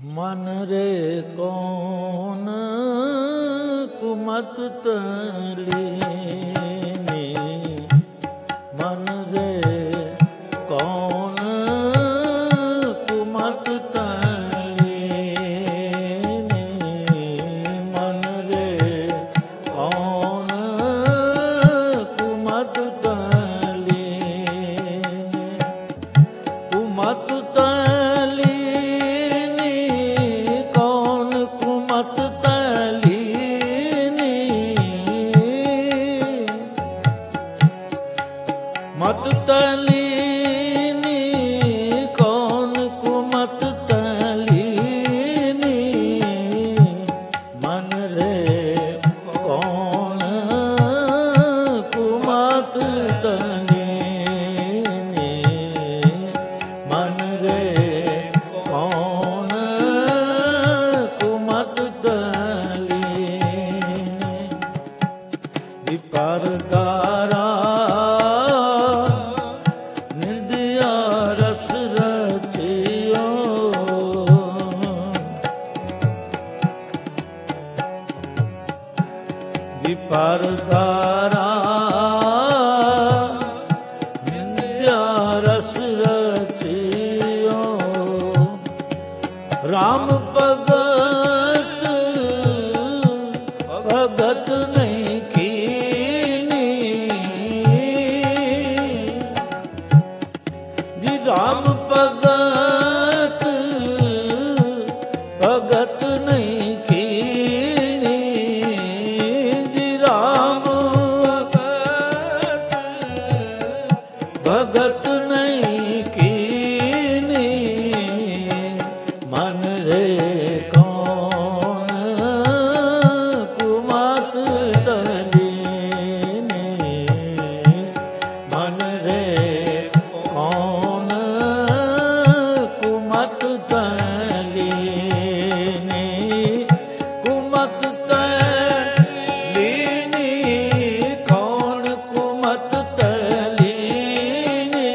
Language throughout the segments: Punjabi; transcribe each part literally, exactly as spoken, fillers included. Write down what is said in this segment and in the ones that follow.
मन रे कौन कुमत तलीनी, मन रे कौन कुमत तलीनी, मन रे कौन कुमत तलीनी, कुमत तलीनी कौन कुमत तलीनी, मत तलीनी कौन कुमत तलीनी, मन रे कौन कुमत तलीनी, मन रे कौन कुमत तलीनी, विपरदारा निंदिया रस रचियो, विपरदारा निंदिया रस रचियो, राम भगत भगत नहीं कीनी, जी राम भगत भगत नहीं कीनी, जी राम भगत भगत नहीं कीनी, मन रे कौन कुमत तलीनी, मन रे कौन कुमत तलीनी, कुमत तलीनी कौन कुमत तलीनी,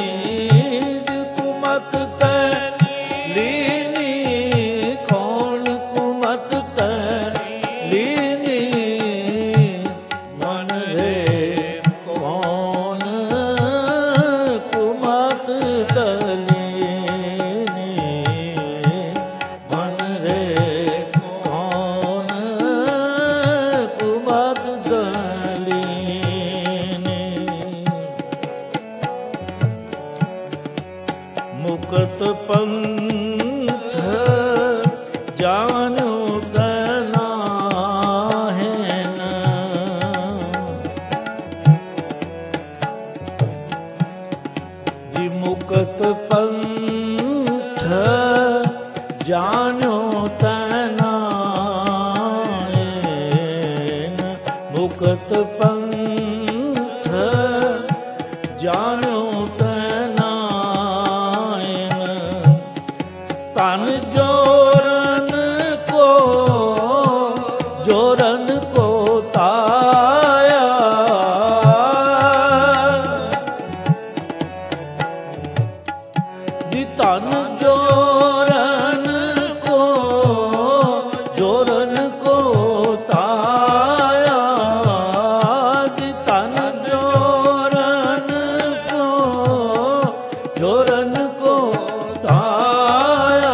कुमत तलीनी कौन कुमत तलीनी, मन रे कौन कुमत तलीनी, मन रे कौन कुमत तलीनी, मुक्त पंथ जानो तना है न, जी मुक्त पंथ जानो तना है न, मुक्त पंथ जानो तना है न, तन जोरन को जोरन को ताया, जी तन जोरन को जोरन को ताया, जी तन जोरन को जोरन को ताया,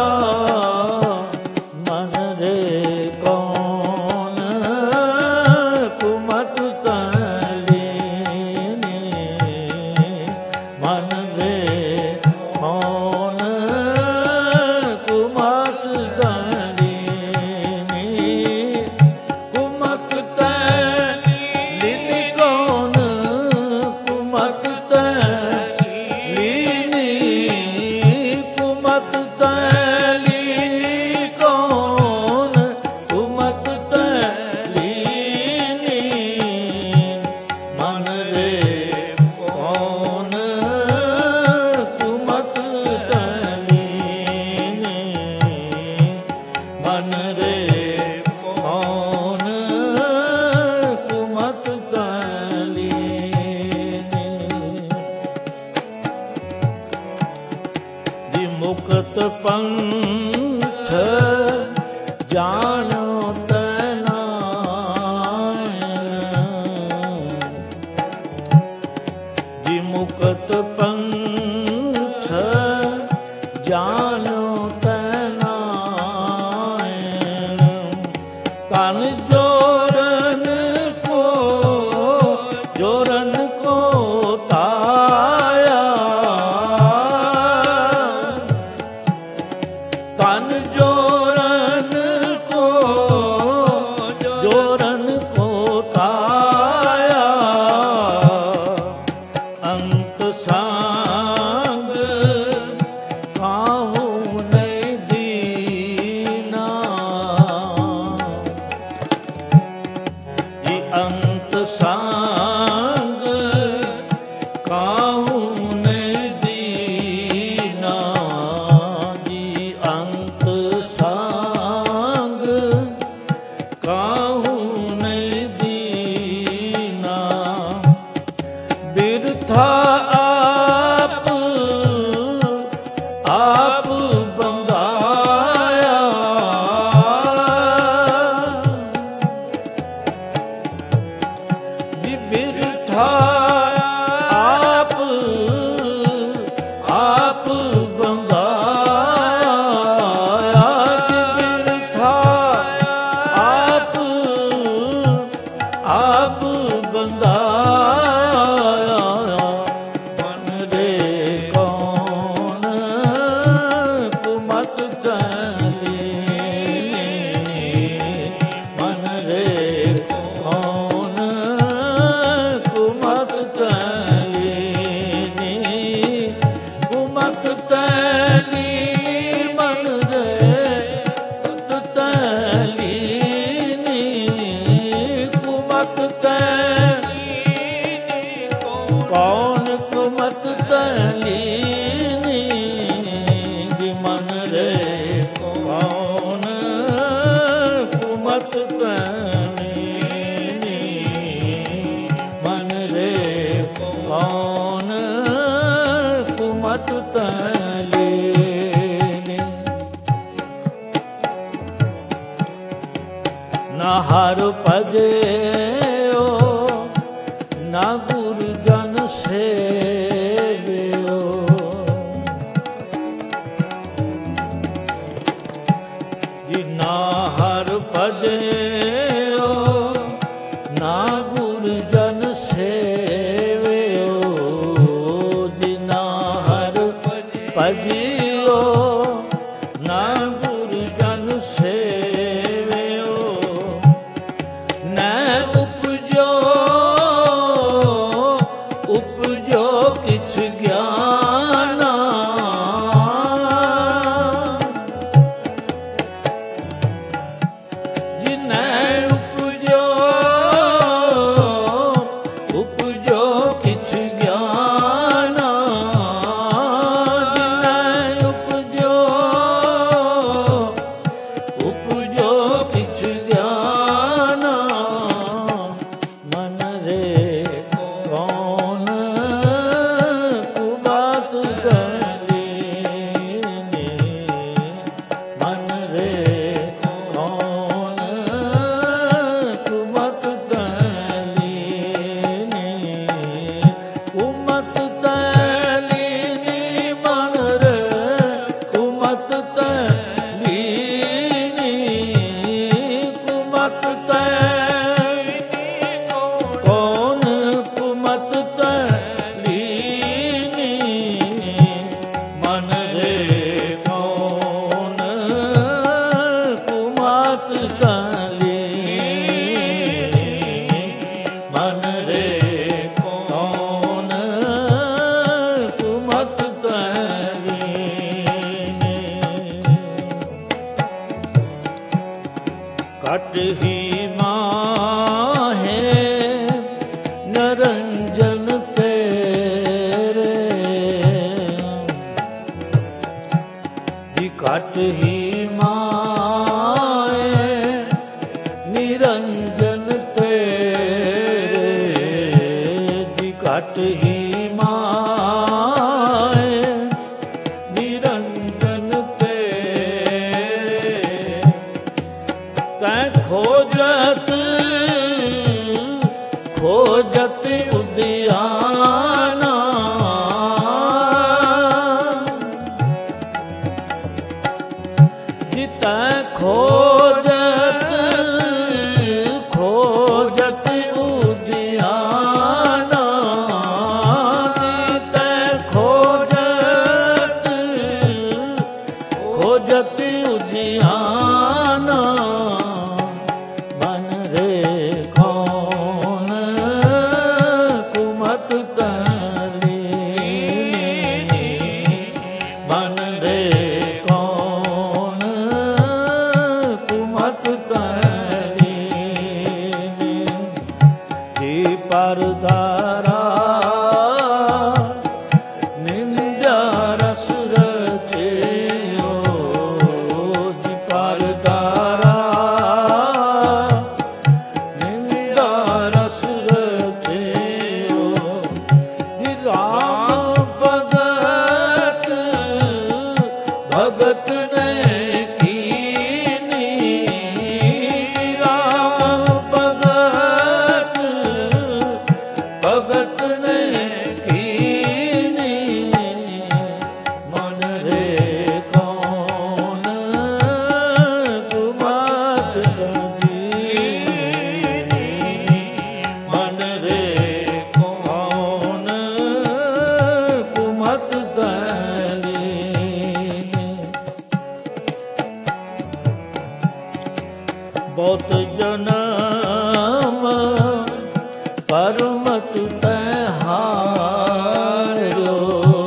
मन रे कौन कुमत तलीनी, मन रे कौन कुमत तलीनी, कुमत तलीनी कौन कुमत तलीनी, कुमत तलीनी कौन कुमत तलीनी, मन रे कौन कुमत तलीनी, मन रे कौन कुमत तलीनी, जी मुक्त पंथ ਜਾਣੋ ਤੈਨਾ ਜੀ ਮੁਕਤ ਪੰਥ ਜਾਣੋ ਤੈਨਾ ਤਨ ਜੋਰਨ ਕੋ ਜੋਰਨ ਕੋ ਤਾਇਆ ਤਨ ਜੋਰਨ ਕੋ ਜੋਰਨ ਕੋ ਤਾਇਆ ਅੰਤ ਸੰਗ ਕਾਹੂ ਨਹੀਂ ਦੀਨਾ ਇਹ ਅੰਤ ਸੰਗ ਕਾਹੂ ਨਹੀਂ ਦੀਨਾ ਜੀ ਅੰਤ ਸੰਗ ਕਾਹੂ ਨਹੀਂ ਦੀਨਾ ਬਿਰਥਾ ਆਪ ਆਪ ਬੰਦਾਇਆ ਜੀ ਬਿਰਥਾ ਆਪ ਆਪ ਬੰਦਾਇਆ ਜੀ ਬਿਰਥਾ ਆਪ ਆਪ ਬੰਦਾਇਆ ਮਨ ਰੇ ਕੌਣ ਕੁਮਤ ਤਲੀ ਮਨ ਰੇ ਕੌਣ ਕੁਮਤ ਤਲੀ ਕੁਮਤ ਤਲੀ ਮਨ ਰੇ ਕੁਮਤ ਤਲੀ ਕੁਮਤ ਤਲੀ ਕੌਣ ਕੁਮਤ ਤਲੀ ਜੀ ਮਨ ਰੇ ਕੌਣ ਕੁਮਤ ਤਲੀ ਮਨ ਰੇ ਕੌਣ ਕੁਮਤ ਤਲੀ ਨਾ ਹਰ ਭਜਿਓ ਨਾ ਗੁਰੂ ਜਨ ਸੇਵਿਓ ਜੀ ਨਾ ਹਰ ਭਜਿਓ ਨਾ ਗੁਰੂ ਜਨ ਸੇਵਿਓ ਜੀ ਨਾ ਹਰ ਭਜਿਓ ਨਾ ਗੁਰੂ ਜਨ ਸੇਵਿਓ ਨੈ ਉਪਜੋ ਉਪਜੋ ਕਿਛ ਗਿਆਨਾ ਜਿਨੈ ਉਪਜੋ ਉਪਜੋ ਕਿਛ ਗਿਆਨਾ ਜਿਨੈ ਉਪਜੋ ਉਪਜੋ ਕਿਛ ਗਿਆਨਾ ਮਨ ਰੇ ਕੌਣ ਕੁਮਤ ਤਲੀ ਮਨ ਰੇ ਕੌਣ ਕੁਮਤ ਤਲੀ ਕੁਮਤ ਤਲੀ ਮਨ ਰੇ ਕੁਮਤ ਤਲੀ ਕੁਮਤ ਤਲੀ ਕੌਣ ਕੁਮਤ ਤਲੀ ਮਨ ਰੇ ਕੌਣ ਕੁਮਤ ਤਲੀ ਮਨ ਰੇ ਕੌਣ ਕੁਮਤ ਤਲੀ ਘਟ ਹੀ ਮਾਹੇ ਨਰੰਜਨ ਤੇਰੇ ਜੀ ਘਟ ਹੀ ਮਾਏ ਨਿਰੰਜਨ ਤੇਰੇ ਜੀ ਘਟ ਹੀ ਮਾਏ ਨਿਰੰਜਨ ਤੇਰੇ ਜਿਤੈ ਖੋਜਤ ਖੋਜਤ ਉਦਿਆਨਾ ਜਿਤੈ ਖੋਜਤ ਖੋਜਤ ਉਦਿਆਨਾ ਬਨ ਰੇ ਕੌਣ ਕੁਮਤ ਤਲੀ ਬਨ ਰੇ ਕੌਣ ਕੁਮਤ ਤਲੀ ਜੀ ਪਰਦਾਰਾ ਨਿੰਦਿਆ ਰਸ ਰਚਿਓ ਜੀ ਪਰਦਾਰਾ ਨਿੰਦਿਆ ਰਸ ਰਚਿਓ ਜੀ ਰਾਮ ਭਗਤ ਭਗਤ ਨੇ ਕੀਨੀ ਰਾਮ ਭਗਤ ਭਗਤ ਨੇ ਕੀਨੀ ਮਨ ਰੇ ਕੌਣ ਕੁਮਤ ਤਜੀਨੀ ਮਨ ਰੇ ਕੌਣ ਕੁਮਤ ਤਲੀ ਬਹੁਤ ਜਨਮ ਪਰਮਤ ਤੈ ਹਾਰਿਓ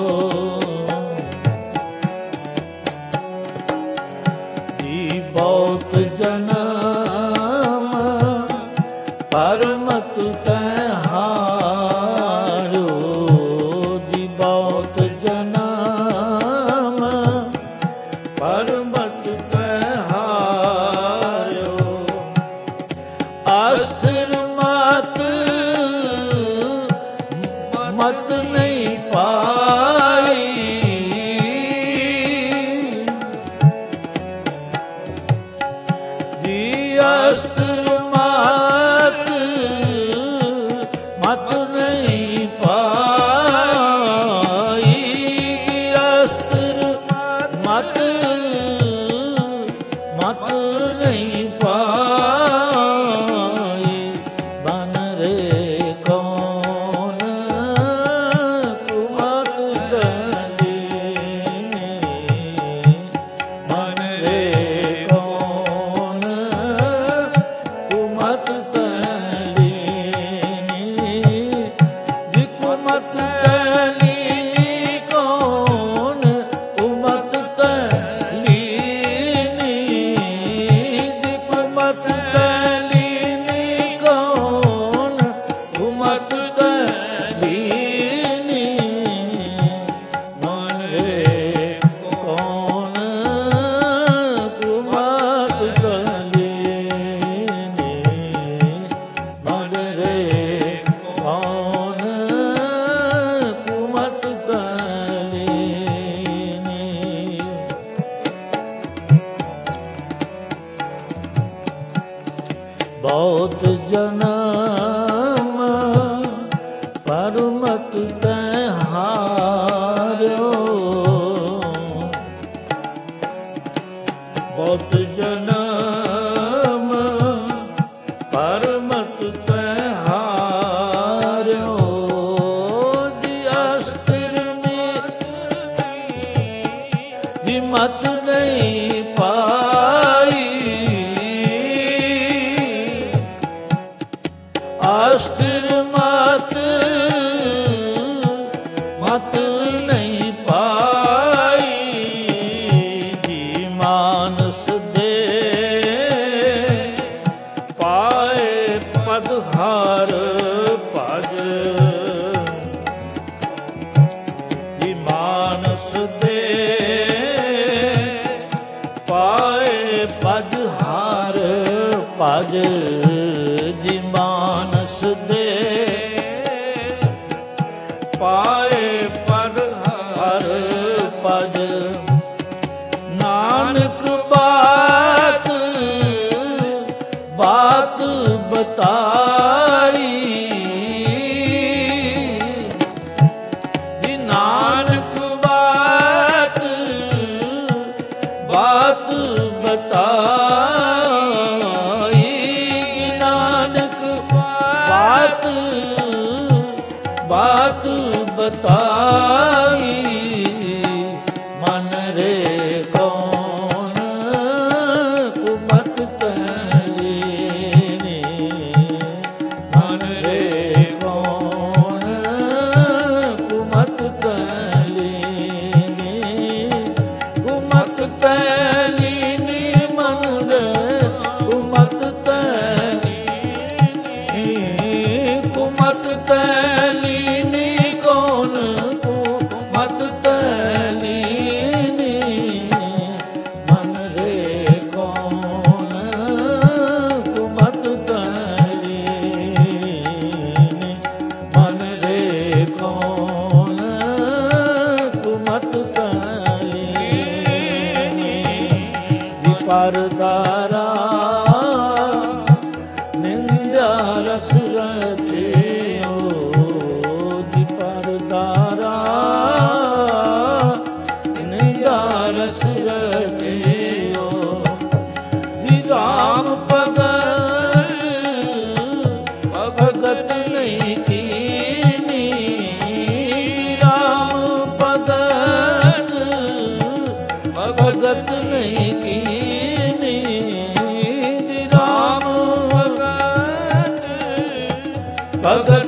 ਜੀ ਬਹੁਤ ਜਨਮ ਪਰਮਤ ਤੈ ਹਾਰਿਓ ਜੀ ਬਹੁਤ ਜਨਮ ਪਰਮਤ ਤੈ ਹਾਰਿਓ ਅਸਥਿਰ ਮਤ ਮਤ ਨਹੀਂ ਪਾਈ ਜੀ ਅਸਥਿਰ ਮਤ ਮਤ ਨਹੀਂ ਪਾਈ ਅਸਥਿਰ ਮਤ ਮਤ ਨਹੀਂ ਪਾਈ ਬਨ ਰੇ ਕੌਣ ਕੁਮਤ ਤਲੀ ਬਨ ਰੇ ਕੌਣ ਕੁਮਤ ਤਲੀ ਜੀ ਕੁਮਤ ਤਲੀ ਕੌਣ ਕੁਮਤ ਤਲੀ ਜੀ ਕੁਮਤ ਤਲੀ ਕੌਣ ਕੁਮਤ ਤਲੀ ਮਨ ਰੇ ਕੌਣ ਕੁਮਤ ਤਲੀ ਮਨ ਰੇ ਕੌਣ ਕੁਮਤ ਤਲੀ ਬਹੁਤ ਜਨਮ ਪਰਮਤ ਤੈ ਹਾਰਿਓ ਬਹੁਤ ਜਨਮ ਪਰਮਤ ਤੈ ਹਾਰਿਓ ਜੀ ਅਸਥਿਰ ਜੀ ਮਤ ਨਹੀਂ ਪਾਈ ਅਸਥਿਰ ਮਤ ਮਤ ਨਹੀਂ ਪਾਈ ਜੀ ਮਾਨਸ ਦੇ ਪਾਏ ਪਦ ਹਰ ਭਜ ਜੀ ਮਾਨਸ ਦੇ ਪਾਏ ਪਦ ਹਰ ਭਜ ਜੀ ਮਾਨਸ ਦੇ ਪਾਏ ਪਦ ਹਰ ਭਜ ਨਾਨਕ ਬਾਤ ਬਾਤ ਬਤਾਈ ਜੀ ਨਾਨਕ ਬਾਤ ਬਾਤ ਬਤਾਈ ਨਾਨਕ ਬਾਤ ਬਾਤ ਬਤਾਈ ਮਨ ਰੇ ਕੌਣ ਕੁਮਤ ਤਲੀਨੀ ਮਨ ਰੇ ਕੌਣ ਕੁਮਤ ਤਲੀਨੀ ਕੁਮਤ ਤਲੀਨੀ ਮਨ ਰੇ ਕੁਮਤ ਤਲੀਨੀ ਕੁਮਤ ਤਲੀਨੀ ਕੌਣ ਕੁਮਤ ਤਲੀਨੀ ਮਨ ਰੇ ਕੌਣ ਕੁਮਤ ਤਲੀਨੀ ਮਨ ਰੇ ਕੌਣ ਕੁਮਤ ਤਲੀਨੀ ਜੀ ਪਰਦਾਰਾ ਨਿੰਦਿਆ ਰਸ ਰਚਿਓ ਜੀ ਪਰਦਾਰਾ ਨਿੰਦਿਆ ਰਸ ਰਚਿਓ ਜੀ ਰਾਮ ਭਗਤ ਭਗਤ ਨਹੀਂ ਕੀਨੀ ਰਾਮ ਭਗਤ ਭਗਤ ਨਹੀਂ ਕੀਨੀ ਜੀ ਰਾਮ ਭਗਤ ਭਗਤ